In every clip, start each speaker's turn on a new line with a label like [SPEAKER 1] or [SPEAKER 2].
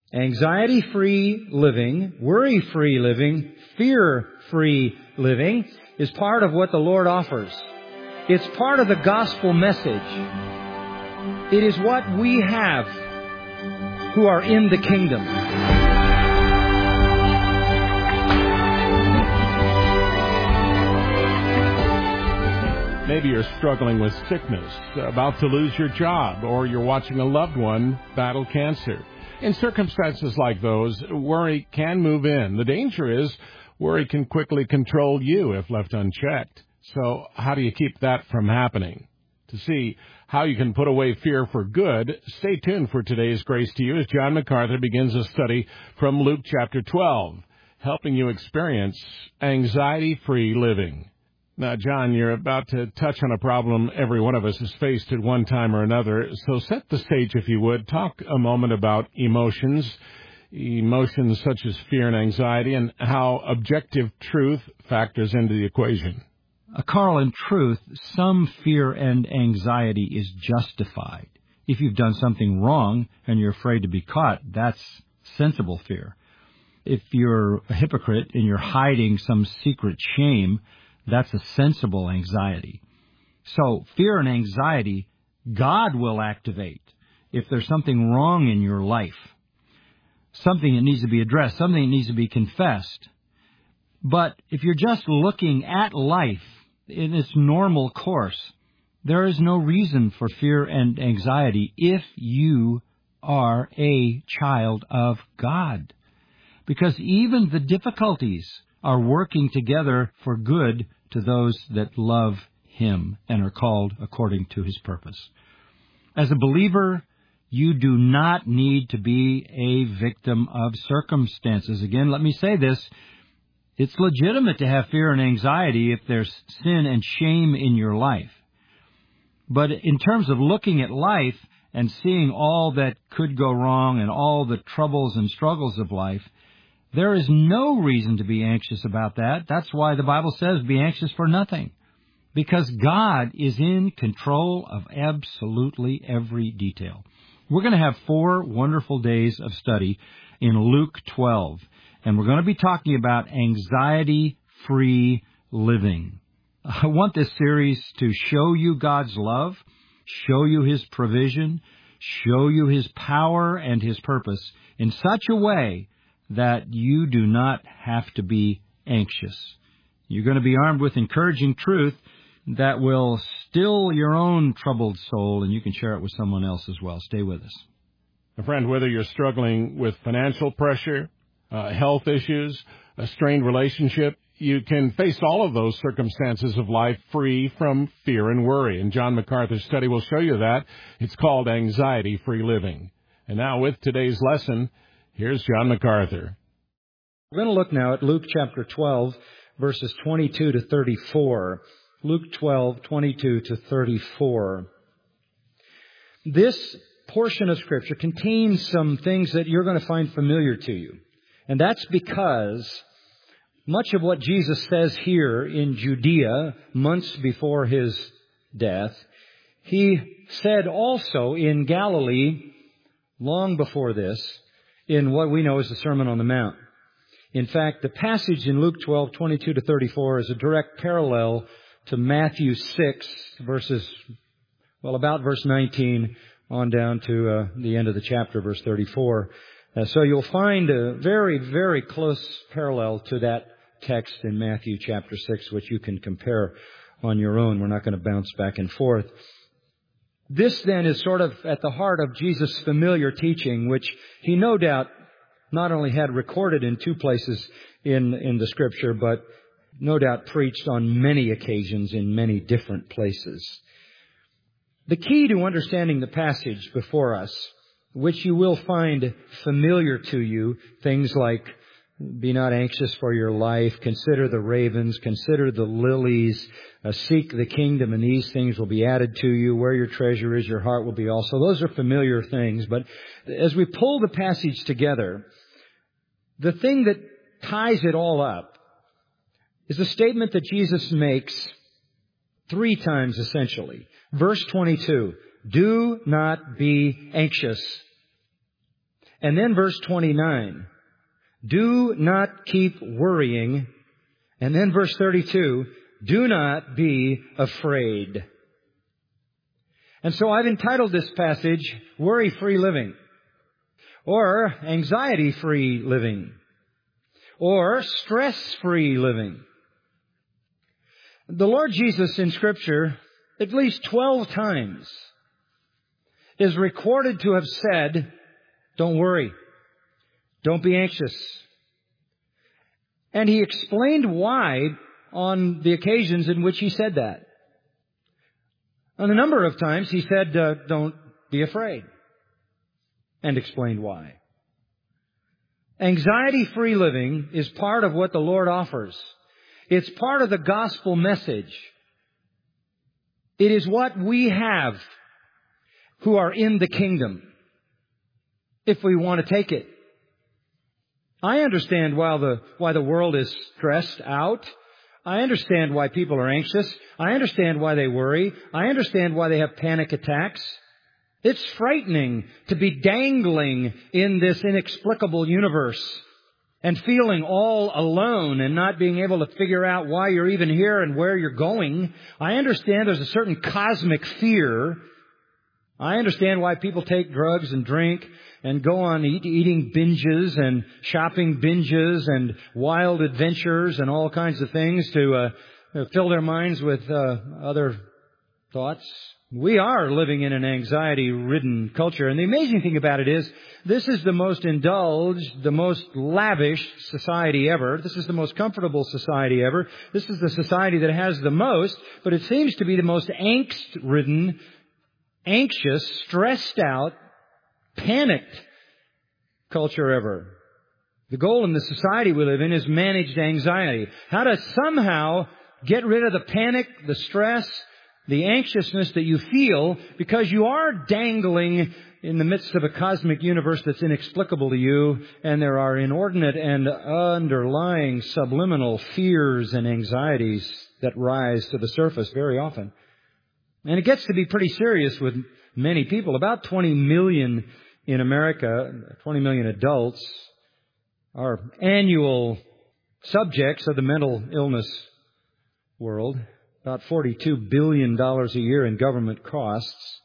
[SPEAKER 1] Anxiety-free living, worry-free living, fear-free living is part of what the Lord offers. It's part of the gospel message. It is what we have who are in the kingdom.
[SPEAKER 2] Maybe you're struggling with sickness, about to lose your job, or you're watching a loved one battle cancer. In circumstances like those, worry can move in. The danger is worry can quickly control you if left unchecked. So how do you keep that from happening? To see how you can put away fear for good, stay tuned for today's Grace to You as John MacArthur begins a study from Luke chapter 12, helping you experience anxiety-free living. Now, John, you're about to touch on a problem every one of us has faced at one time or another, so set the stage if you would. Talk a moment about emotions such as fear and anxiety, and how objective truth factors into the equation.
[SPEAKER 3] Carl, in truth, some fear and anxiety is justified. If you've done something wrong and you're afraid to be caught, that's sensible fear. If you're a hypocrite and you're hiding some secret shame, that's a sensible anxiety. So fear and anxiety, God will activate if there's something wrong in your life, something that needs to be addressed, something that needs to be confessed. But if you're just looking at life in its normal course, there is no reason for fear and anxiety if you are a child of God. Because even the difficulties are working together for good to those that love Him and are called according to His purpose. As a believer, you do not need to be a victim of circumstances. Again, let me say this. It's legitimate to have fear and anxiety if there's sin and shame in your life. But in terms of looking at life and seeing all that could go wrong and all the troubles and struggles of life, there is no reason to be anxious about that. That's why the Bible says, be anxious for nothing. Because God is in control of absolutely every detail. We're going to have 4 wonderful days of study in Luke 12. And we're going to be talking about anxiety-free living. I want this series to show you God's love, show you His provision, show you His power and His purpose in such a way that you do not have to be anxious. You're going to be armed with encouraging truth that will still your own troubled soul, and you can share it with someone else as well. Stay with us.
[SPEAKER 2] My friend, whether you're struggling with financial pressure, health issues, a strained relationship, you can face all of those circumstances of life free from fear and worry. And John MacArthur's study will show you that. It's called Anxiety-Free Living. And now with today's lesson, here's John MacArthur.
[SPEAKER 1] We're going to look now at Luke chapter 12, verses 22 to 34. Luke 12, 22 to 34. This portion of Scripture contains some things that you're going to find familiar to you. And that's because much of what Jesus says here in Judea, months before His death, He said also in Galilee, long before this, in what we know as the Sermon on the Mount. In fact, the passage in Luke 12, 22 to 34 is a direct parallel to Matthew 6, about verse 19 on down to the end of the chapter, verse 34. So you'll find a very, very close parallel to that text in Matthew chapter 6, which you can compare on your own. We're not going to bounce back and forth. This then is sort of at the heart of Jesus' familiar teaching, which He no doubt not only had recorded in 2 places in the Scripture, but no doubt preached on many occasions in many different places. The key to understanding the passage before us, which you will find familiar to you, things like be not anxious for your life, consider the ravens, consider the lilies, seek the kingdom, and these things will be added to you. Where your treasure is, your heart will be also. Those are familiar things. But as we pull the passage together, the thing that ties it all up is a statement that Jesus makes 3 times essentially. Verse 22, do not be anxious. And then verse 29, do not keep worrying. And then verse 32, do not be afraid. And so I've entitled this passage, Worry-Free Living, or Anxiety-Free Living, or Stress-Free Living. The Lord Jesus in Scripture, at least 12 times, is recorded to have said, don't worry, don't be anxious. And He explained why on the occasions in which He said that. On a number of times He said, don't be afraid, and explained why. Anxiety-free living is part of what the Lord offers. It's part of the gospel message. It is what we have who are in the kingdom, if we want to take it. I understand why the world is stressed out. I understand why people are anxious. I understand why they worry. I understand why they have panic attacks. It's frightening to be dangling in this inexplicable universe and feeling all alone and not being able to figure out why you're even here and where you're going. I understand there's a certain cosmic fear. I understand why people take drugs and drink and go on eating binges and shopping binges and wild adventures and all kinds of things to fill their minds with other thoughts. We are living in an anxiety-ridden culture. And the amazing thing about it is, this is the most indulged, the most lavish society ever. This is the most comfortable society ever. This is the society that has the most, but it seems to be the most angst-ridden, anxious, stressed out, panicked culture ever. The goal in the society we live in is managed anxiety. How to somehow get rid of the panic, the stress, the anxiousness that you feel because you are dangling in the midst of a cosmic universe that's inexplicable to you, and there are inordinate and underlying subliminal fears and anxieties that rise to the surface very often. And it gets to be pretty serious with many people. About 20 million in America, 20 million adults, are annual subjects of the mental illness world. About $42 billion a year in government costs.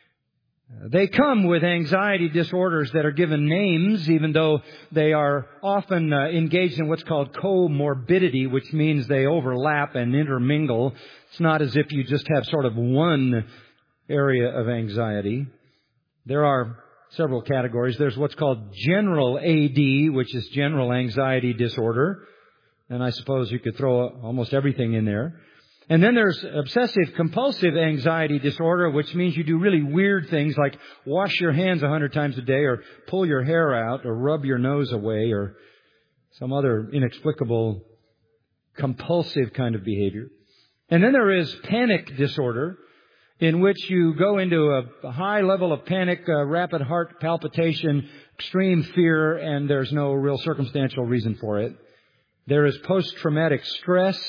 [SPEAKER 1] They come with anxiety disorders that are given names, even though they are often engaged in what's called comorbidity, which means they overlap and intermingle. It's not as if you just have sort of one area of anxiety. There are several categories. There's what's called general AD, which is general anxiety disorder. And I suppose you could throw almost everything in there. And then there's obsessive-compulsive anxiety disorder, which means you do really weird things like wash your hands 100 times a day or pull your hair out or rub your nose away or some other inexplicable compulsive kind of behavior. And then there is panic disorder, in which you go into a high level of panic, rapid heart palpitation, extreme fear, and there's no real circumstantial reason for it. There is post-traumatic stress,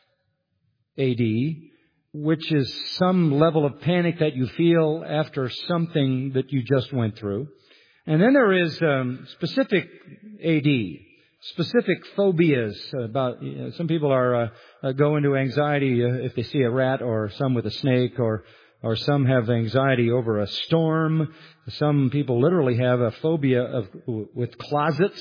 [SPEAKER 1] AD, which is some level of panic that you feel after something that you just went through. And then there is specific AD, specific phobias. About some people are go into anxiety if they see a rat, or some with a snake, or some have anxiety over a storm. Some people literally have a phobia with closets.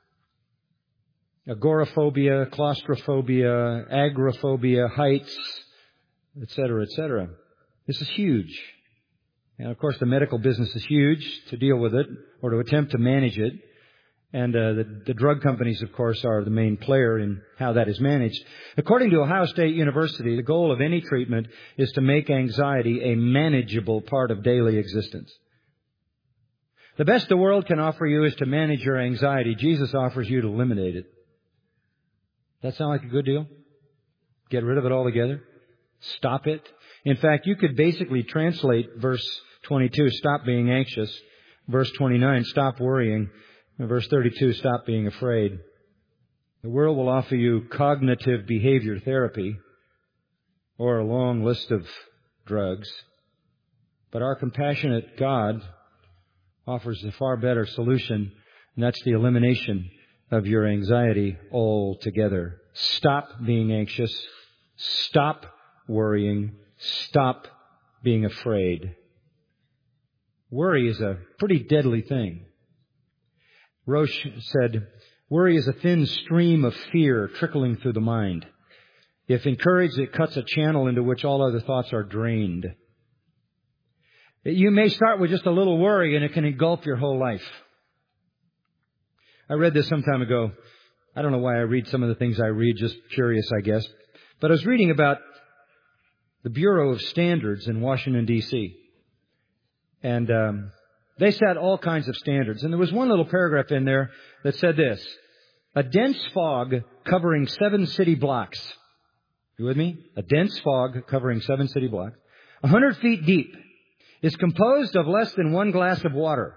[SPEAKER 1] Agoraphobia, claustrophobia, agoraphobia, heights, etc., etc. This is huge. And of course the medical business is huge to deal with it or to attempt to manage it. And the drug companies, of course, are the main player in how that is managed. According to Ohio State University, the goal of any treatment is to make anxiety a manageable part of daily existence. The best the world can offer you is to manage your anxiety. Jesus offers you to eliminate it. That sound like a good deal? Get rid of it altogether? Stop it? In fact, you could basically translate verse 22, stop being anxious. Verse 29, stop worrying. And verse 32, stop being afraid. The world will offer you cognitive behavior therapy or a long list of drugs. But our compassionate God offers a far better solution, and that's the elimination of your anxiety altogether. Stop being anxious. Stop worrying. Stop being afraid. Worry is a pretty deadly thing. Roche said, worry is a thin stream of fear trickling through the mind. If encouraged, it cuts a channel into which all other thoughts are drained. You may start with just a little worry, and it can engulf your whole life. I read this some time ago. I don't know why I read some of the things I read, just curious, I guess. But I was reading about the Bureau of Standards in Washington, D.C. And they set all kinds of standards. And there was one little paragraph in there that said this: a dense fog covering 7 city blocks. You with me? A dense fog covering 7 city blocks, 100 feet deep, is composed of less than 1 glass of water,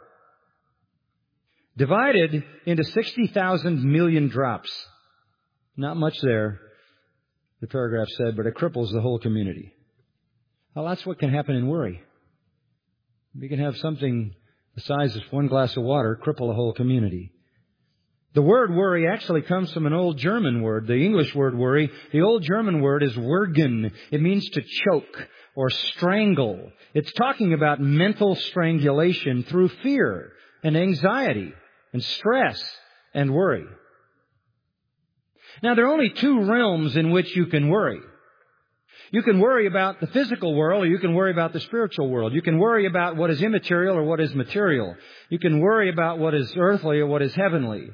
[SPEAKER 1] divided into 60,000 million drops. Not much there, the paragraph said, but it cripples the whole community. Well, that's what can happen in worry. You can have something the size of 1 glass of water cripple a whole community. The word worry actually comes from an old German word. The English word worry, the old German word is würgen. It means to choke or strangle. It's talking about mental strangulation through fear and anxiety and stress and worry. Now, there are only 2 realms in which you can worry. You can worry about the physical world, or you can worry about the spiritual world. You can worry about what is immaterial or what is material. You can worry about what is earthly or what is heavenly.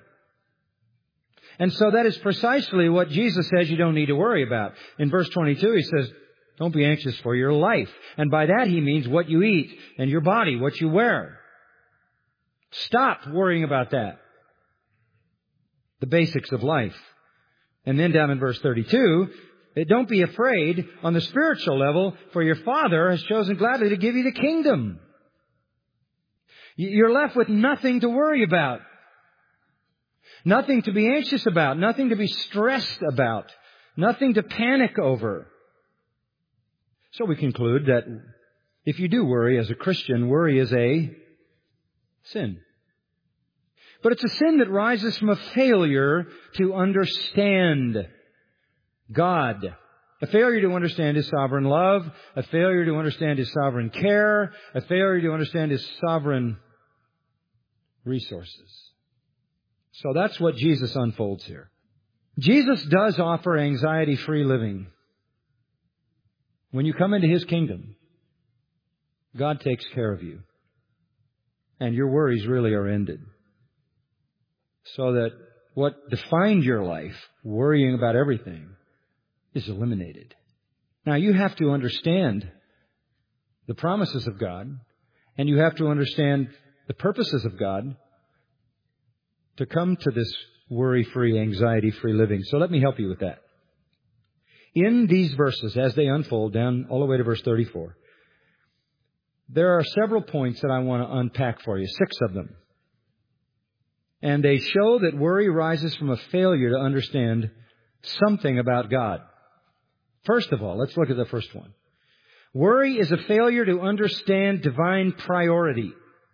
[SPEAKER 1] And so that is precisely what Jesus says you don't need to worry about. In verse 22, He says, don't be anxious for your life. And by that He means what you eat and your body, what you wear. Stop worrying about that. The basics of life. And then down in verse 32, don't be afraid on the spiritual level, for your Father has chosen gladly to give you the kingdom. You're left with nothing to worry about. Nothing to be anxious about. Nothing to be stressed about. Nothing to panic over. So we conclude that if you do worry as a Christian, worry is a sin. But it's a sin that rises from a failure to understand God. A failure to understand His sovereign love. A failure to understand His sovereign care. A failure to understand His sovereign resources. So that's what Jesus unfolds here. Jesus does offer anxiety-free living. When you come into His kingdom, God takes care of you. And your worries really are ended. So that what defined your life, worrying about everything, is eliminated. Now, you have to understand the promises of God, and you have to understand the purposes of God to come to this worry-free, anxiety-free living. So let me help you with that. In these verses, as they unfold down all the way to verse 34, there are several points that I want to unpack for you, 6 of them. And they show that worry rises from a failure to understand something about God. First of all, let's look at the first one. Worry is a failure to understand divine priority.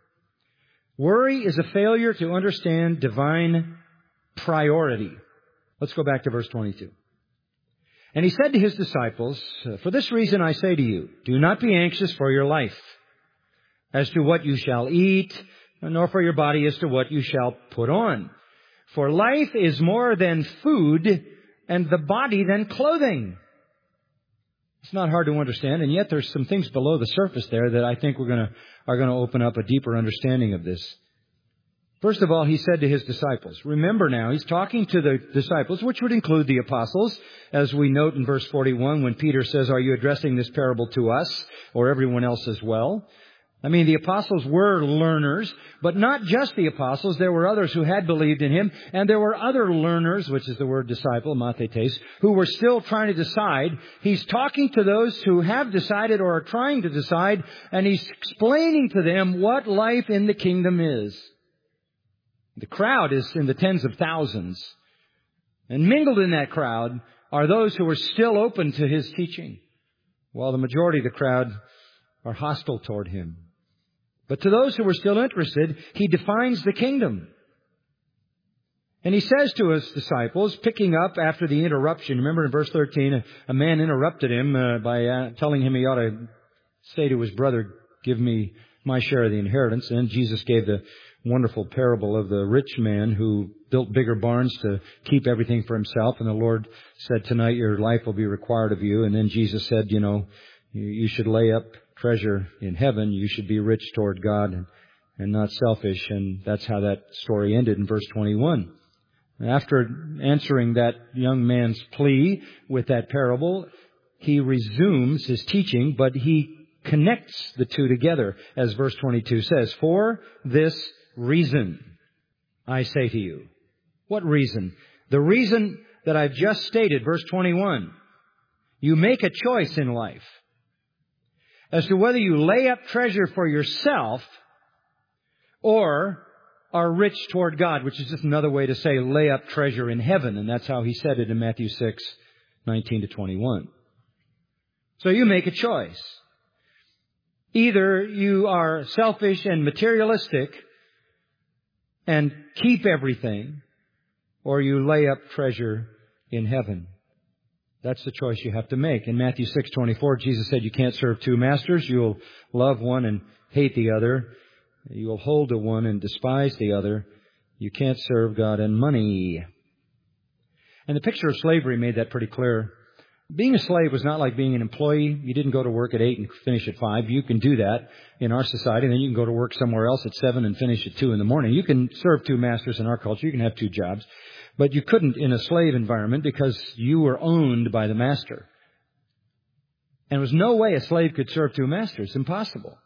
[SPEAKER 1] Worry is a failure to understand divine priority. Let's go back to verse 22. And He said to His disciples, for this reason I say to you, do not be anxious for your life, as to what you shall eat, nor for your body as to what you shall put on. For life is more than food, and the body than clothing. It's not hard to understand, and yet there's some things below the surface there that I think are going to open up a deeper understanding of this. First of all, He said to His disciples. Remember now, He's talking to the disciples, which would include the apostles, as we note in verse 41 when Peter says, are you addressing this parable to us or everyone else as well? I mean, the apostles were learners, but not just the apostles. There were others who had believed in Him, and there were other learners, which is the word disciple, mathetes, who were still trying to decide. He's talking to those who have decided or are trying to decide, and He's explaining to them what life in the kingdom is. The crowd is in the tens of thousands, and mingled in that crowd are those who are still open to His teaching, while the majority of the crowd are hostile toward Him. But to those who were still interested, He defines the kingdom. And He says to His disciples, picking up after the interruption, remember in verse 13, a man interrupted Him by telling him he ought to say to his brother, give me my share of the inheritance. And then Jesus gave the wonderful parable of the rich man who built bigger barns to keep everything for himself. And the Lord said, tonight your life will be required of you. And then Jesus said, you should lay up treasure in heaven. You should be rich toward God and not selfish. And that's how that story ended in verse 21. After answering that young man's plea with that parable, He resumes His teaching, but He connects the two together, as verse 22 says. For this reason, I say to you. What reason? The reason that I've just stated, verse 21. You make a choice in life as to whether you lay up treasure for yourself or are rich toward God, which is just another way to say lay up treasure in heaven. And that's how He said it in Matthew 6:19 to 21. So you make a choice. Either you are selfish and materialistic and keep everything, or you lay up treasure in heaven. That's the choice you have to make. In Matthew 6:24, Jesus said you can't serve two masters. You'll love one and hate the other. You will hold to one and despise the other. You can't serve God and money. And the picture of slavery made that pretty clear. Being a slave was not like being an employee. You didn't go to work at 8 and finish at 5. You can do that in our society. Then you can go to work somewhere else at 7 and finish at 2 in the morning. You can serve two masters in our culture. You can have two jobs. But you couldn't in a slave environment because you were owned by the master. And there was no way a slave could serve two masters. Impossible.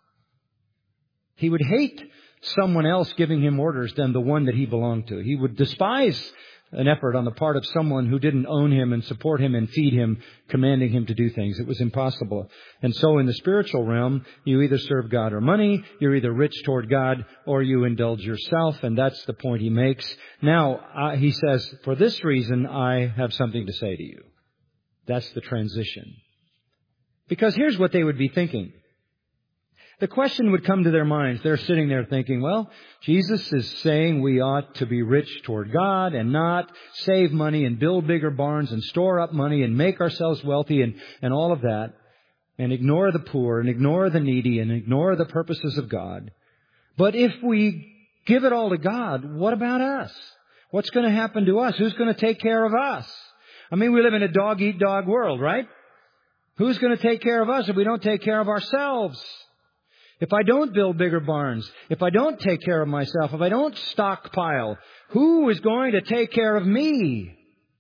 [SPEAKER 1] He would hate someone else giving him orders than the one that he belonged to. He would despise an effort on the part of someone who didn't own him and support him and feed him, commanding him to do things. It was impossible. And so in the spiritual realm, you either serve God or money, you're either rich toward God, or you indulge yourself, and that's the point he makes. Now, he says, for this reason, I have something to say to you. That's the transition. Because here's what they would be thinking. The question would come to their minds. They're sitting there thinking, well, Jesus is saying we ought to be rich toward God and not save money and build bigger barns and store up money and make ourselves wealthy and all of that, and ignore the poor and ignore the needy and ignore the purposes of God. But if we give it all to God, what about us? What's going to happen to us? Who's going to take care of us? I mean, we live in a dog-eat-dog world, right? Who's going to take care of us if we don't take care of ourselves? If I don't build bigger barns, if I don't take care of myself, if I don't stockpile, who is going to take care of me?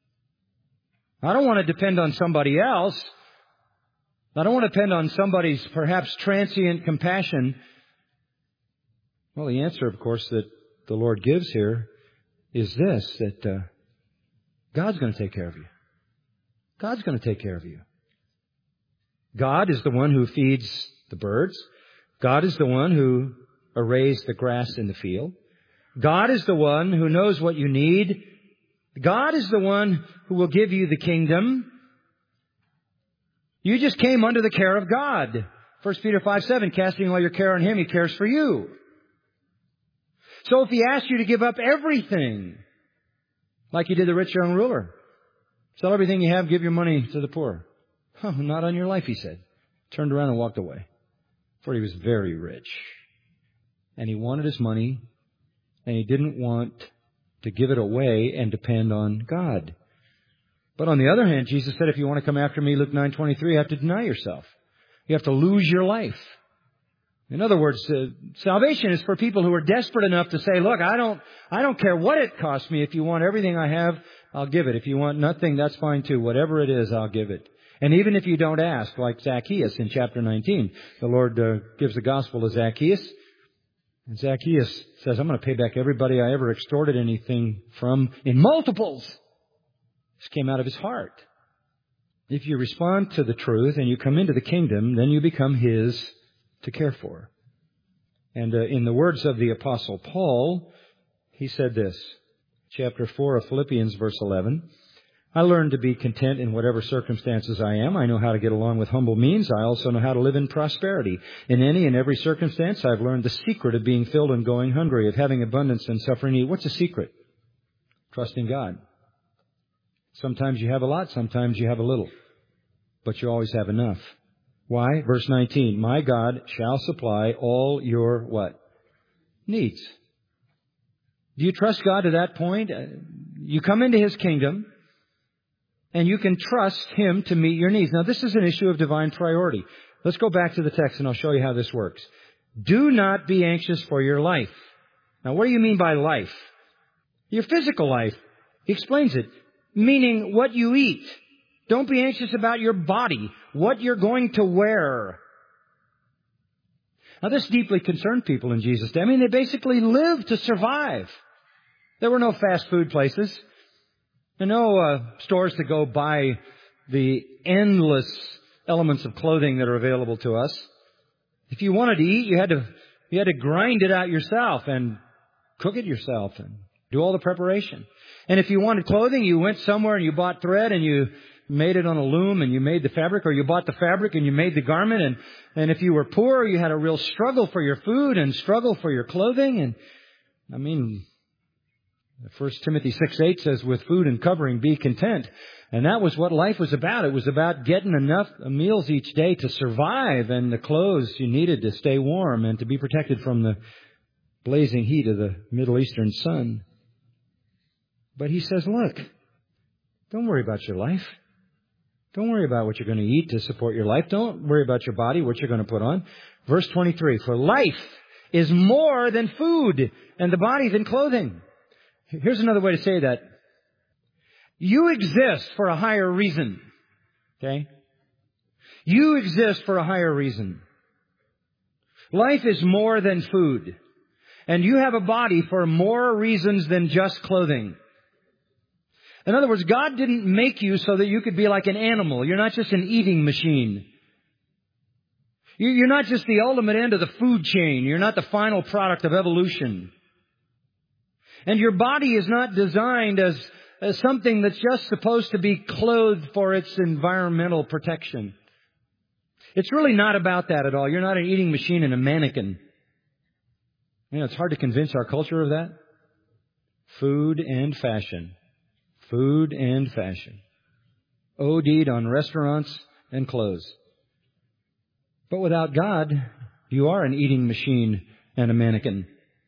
[SPEAKER 1] I don't want to depend on somebody else. I don't want to depend on somebody's perhaps transient compassion. Well, the answer, of course, that the Lord gives here is this, that God's going to take care of you. God's going to take care of you. God is the one who feeds the birds. God is the one who arrays the grass in the field. God is the one who knows what you need. God is the one who will give you the kingdom. You just came under the care of God. 1 Peter 5:7, casting all your care on Him, He cares for you. So if He asks you to give up everything, like He did the rich young ruler, sell everything you have, give your money to the poor. Oh, not on your life, He said. Turned around and walked away. For he was very rich. And he wanted his money, and he didn't want to give it away and depend on God. But on the other hand, Jesus said, if you want to come after me, Luke 9:23, you have to deny yourself. You have to lose your life. In other words, salvation is for people who are desperate enough to say, look, I don't care what it costs me. If you want everything I have, I'll give it. If you want nothing, that's fine too. Whatever it is, I'll give it. And even if you don't ask, like Zacchaeus in chapter 19, the Lord gives the gospel to Zacchaeus. And Zacchaeus says, I'm going to pay back everybody I ever extorted anything from in multiples. This came out of his heart. If you respond to the truth and you come into the kingdom, then you become His to care for. And in the words of the Apostle Paul, he said this, chapter 4 of Philippians, verse 11, I learned to be content in whatever circumstances I am. I know how to get along with humble means. I also know how to live in prosperity. In any and every circumstance, I've learned the secret of being filled and going hungry, of having abundance and suffering need. What's the secret? Trusting God. Sometimes you have a lot, sometimes you have a little. But you always have enough. Why? Verse 19, my God shall supply all your what? Needs. Do you trust God to that point? You come into His kingdom, and you can trust Him to meet your needs. Now, this is an issue of divine priority. Let's go back to the text, and I'll show you how this works. Do not be anxious for your life. Now, what do you mean by life? Your physical life. He explains it. Meaning what you eat. Don't be anxious about your body, what you're going to wear. Now, this deeply concerned people in Jesus' day. I mean, they basically lived to survive. There were no fast food places. There are no stores to go buy the endless elements of clothing that are available to us. If you wanted to eat, you had to grind it out yourself and cook it yourself and do all the preparation. And if you wanted clothing, you went somewhere and you bought thread and you made it on a loom and you made the fabric, or you bought the fabric and you made the garment. And if you were poor, you had a real struggle for your food and struggle for your clothing. And I mean, 1 Timothy 6:8 says, with food and covering be content. And that was what life was about. It was about getting enough meals each day to survive and the clothes you needed to stay warm and to be protected from the blazing heat of the Middle Eastern sun. But he says, look, don't worry about your life. Don't worry about what you're going to eat to support your life. Don't worry about your body, what you're going to put on. Verse 23, for life is more than food, and the body than clothing. Here's another way to say that. You exist for a higher reason. Okay? You exist for a higher reason. Life is more than food. And you have a body for more reasons than just clothing. In other words, God didn't make you so that you could be like an animal. You're not just an eating machine. You're not just the ultimate end of the food chain. You're not the final product of evolution. And your body is not designed as something that's just supposed to be clothed for its environmental protection. It's really not about that at all. You're not an eating machine and a mannequin. You know, it's hard to convince our culture of that. Food and fashion. Food and fashion. OD'd on restaurants and clothes. But without God, you are an eating machine and a mannequin.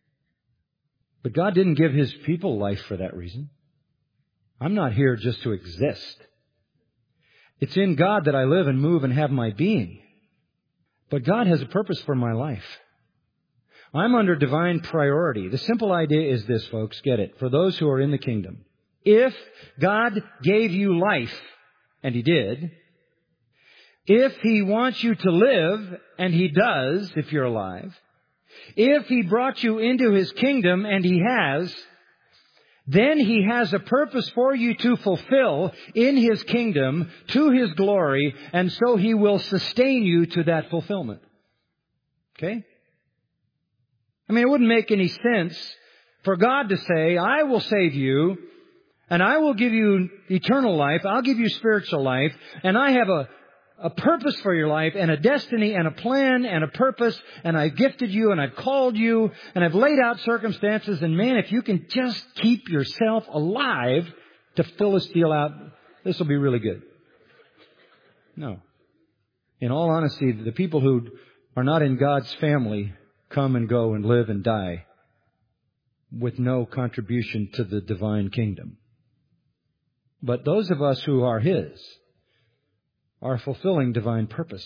[SPEAKER 1] But God didn't give His people life for that reason. I'm not here just to exist. It's in God that I live and move and have my being. But God has a purpose for my life. I'm under divine priority. The simple idea is this, folks. Get it. For those who are in the kingdom. If God gave you life, and He did, if He wants you to live, and He does if you're alive, if He brought you into His kingdom, and He has, then He has a purpose for you to fulfill in His kingdom to His glory, and so He will sustain you to that fulfillment. Okay? I mean, it wouldn't make any sense for God to say, I will save you, and I will give you eternal life, I'll give you spiritual life, and I have a purpose for your life, and a destiny, and a plan, and a purpose, and I've gifted you, and I've called you, and I've laid out circumstances, and man, if you can just keep yourself alive to fill this deal out, this will be really good. No. In all honesty, the people who are not in God's family come and go and live and die with no contribution to the divine kingdom. But those of us who are His are fulfilling divine purpose.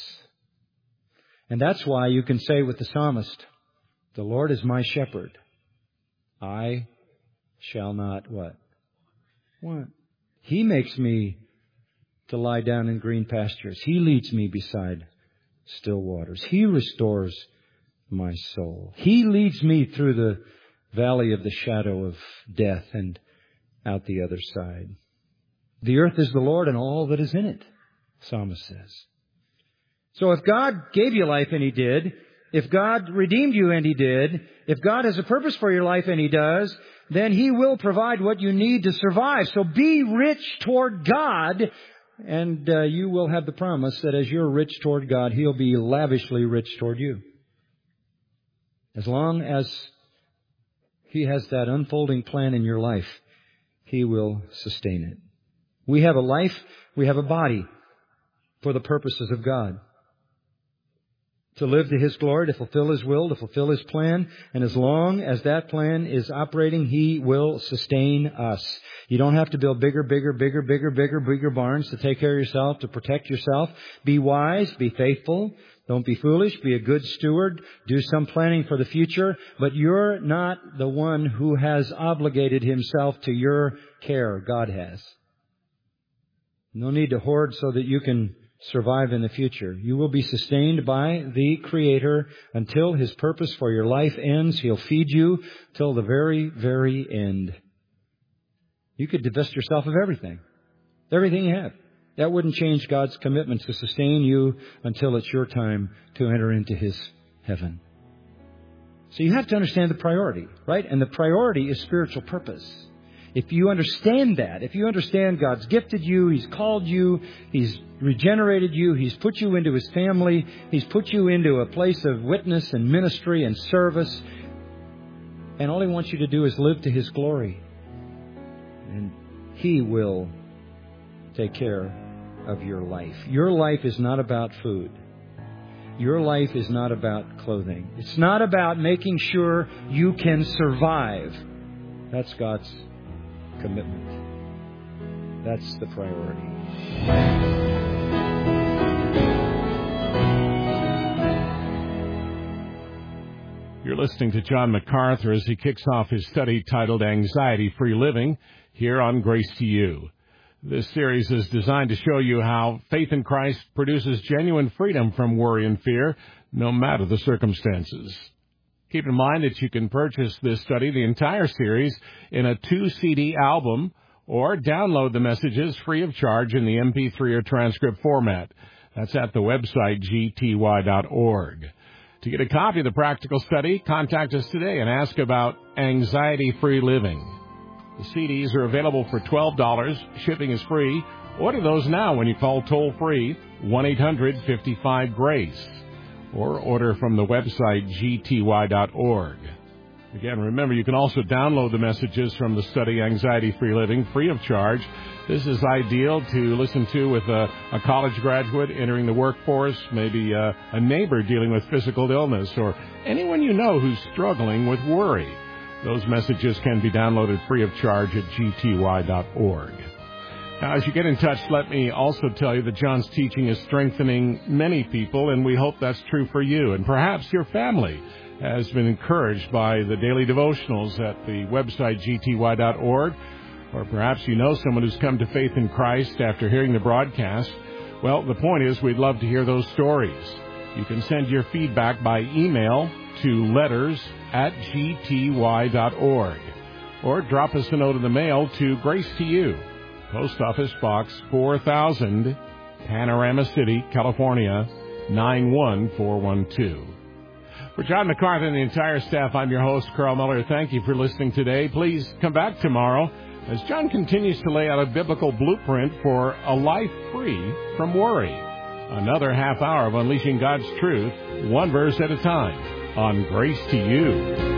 [SPEAKER 1] And that's why you can say with the psalmist, the Lord is my shepherd. I shall not what? Want. He makes me to lie down in green pastures. He leads me beside still waters. He restores my soul. He leads me through the valley of the shadow of death and out the other side. The earth is the Lord and all that is in it, the psalmist says. So if God gave you life, and He did, If God redeemed you, and He did, if God has a purpose for your life, and He does, then He will provide what you need to survive. So be rich toward God, and you will have the promise that as you're rich toward God, He'll be lavishly rich toward you. As long as He has that unfolding plan in your life, He will sustain it. We have a life, we have a body for the purposes of God. To live to His glory, to fulfill His will, to fulfill His plan. And as long as that plan is operating, He will sustain us. You don't have to build bigger barns to take care of yourself, to protect yourself. Be wise, be faithful. Don't be foolish. Be a good steward. Do some planning for the future. But you're not the one who has obligated Himself to your care. God has. No need to hoard so that you can survive in the future. You will be sustained by the Creator until His purpose for your life ends. He'll feed you till the very, very end. You could divest yourself of everything you have. That wouldn't change God's commitment to sustain you until it's your time to enter into His heaven. So you have to understand the priority, right? And the priority is spiritual purpose. If you understand that, if you understand God's gifted you, He's called you, He's regenerated you, He's put you into His family, He's put you into a place of witness and ministry and service, and all He wants you to do is live to His glory. And He will take care of your life. Your life is not about food. Your life is not about clothing. It's not about making sure you can survive. That's God's commitment. That's the priority.
[SPEAKER 2] You're listening to John MacArthur as he kicks off his study titled Anxiety-Free Living here on Grace to You. This series is designed to show you how faith in Christ produces genuine freedom from worry and fear, no matter the circumstances. Keep in mind that you can purchase this study, the entire series, in a 2-CD album, or download the messages free of charge in the MP3 or transcript format. That's at the website gty.org. To get a copy of the practical study, contact us today and ask about anxiety-free living. The CDs are available for $12. Shipping is free. Order those now when you call toll-free 1-800-55-GRACE. Or order from the website gty.org. Again, remember, you can also download the messages from the study Anxiety-Free Living free of charge. This is ideal to listen to with a college graduate entering the workforce, maybe a neighbor dealing with physical illness, or anyone you know who's struggling with worry. Those messages can be downloaded free of charge at gty.org. Now, as you get in touch, let me also tell you that John's teaching is strengthening many people, and we hope that's true for you. And perhaps your family has been encouraged by the daily devotionals at the website gty.org, or perhaps you know someone who's come to faith in Christ after hearing the broadcast. Well, the point is we'd love to hear those stories. You can send your feedback by email to letters@gty.org, or drop us a note in the mail to Grace to You, Post Office Box 4000, Panorama City, California, 91412. For John MacArthur and the entire staff, I'm your host, Carl Miller. Thank you for listening today. Please come back tomorrow as John continues to lay out a biblical blueprint for a life free from worry. Another half hour of unleashing God's truth, one verse at a time, on Grace to You.